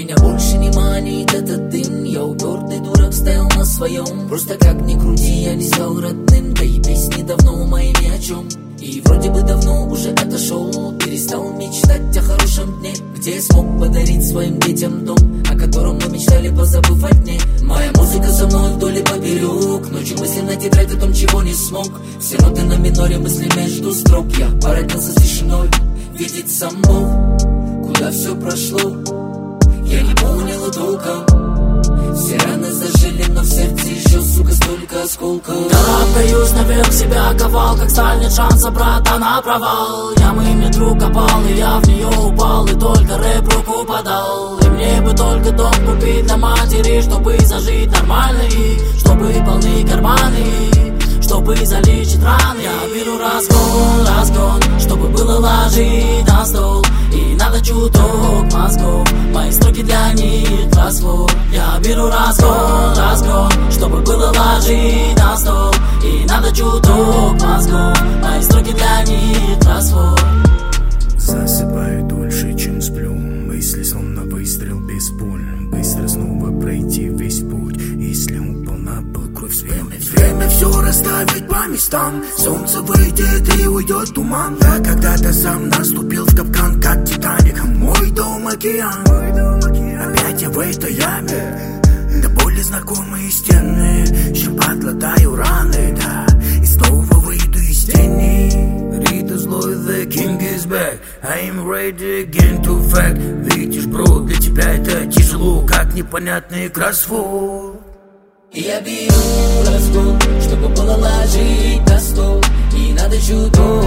Меня больше не манит этот дым. Я упертый дурак, стоял на своем. Просто как ни крути, я не стал родным. Да и песни давно мои ни о чем. И вроде бы давно уже отошел. Перестал мечтать о хорошем дне, где я смог подарить своим детям дом, о котором мы мечтали, позабыв о дне. Моя музыка за мной вдоль и поперек. Ночью мысли на тетрадь о том, чего не смог. Все ноты на миноре, мысли между строк. Я породнился с тишиной, видеть сам Бог. Куда все прошло, я не понял и толком. Все раны зажили, но в сердце еще, сука, столько осколков. Карабкаюсь наверх, себя ковал, как сталь, нет шанса, брата, на провал. Ямы мне друг копал, и я в нее упал, и только рэп руку подал. И мне бы только дом купить для матери, чтобы зажить нормально, и чтобы полны карманы, чтобы залечить раны. Я беру разгон, чтобы было ложить на стол. И надо чуток мозгов, мои строки для них расход. Я беру разгон, чтобы было ложить на стол. И надо чуток мозгов, мои строки для них расход. Засыпаю дольше, чем сплю. Мысли словно выстрел без пуль. Быстро снова пройти весь путь. Если упал на пол, кровь свела. Время все расставить по местам. Солнце выйдет и уйдет туман. Я когда-то сам наступил в капкан, как Титаник. Мой дом океан. Опять я в этой яме. До боли знакомые стены. Щипать, латаю раны, да. И снова выйду из тени. Рита злой, the king is back. I'm ready again to fact. Видишь, бро, для тебя это тяжело, как непонятный кроссворд. Я беру разгон, чтобы было ложить на стол. И надо чуток